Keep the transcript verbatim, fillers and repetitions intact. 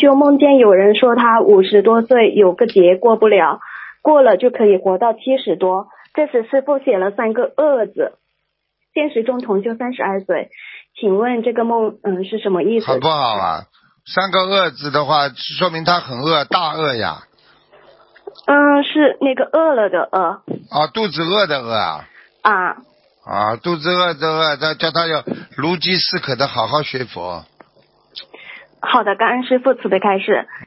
就梦见有人说他五十多岁有个劫过不了，过了就可以活到七十多。这时师父写了三个恶字，现实中同修三十二岁，请问这个梦嗯是什么意思？ 好不好啊？三个恶字的话，说明他很饿，大饿呀。 嗯，是那个饿了的饿。 啊，肚子饿的饿啊。 啊。 啊，肚子饿的饿，他叫他要如饥似渴的好好学佛。 好的，感恩师父慈悲开示。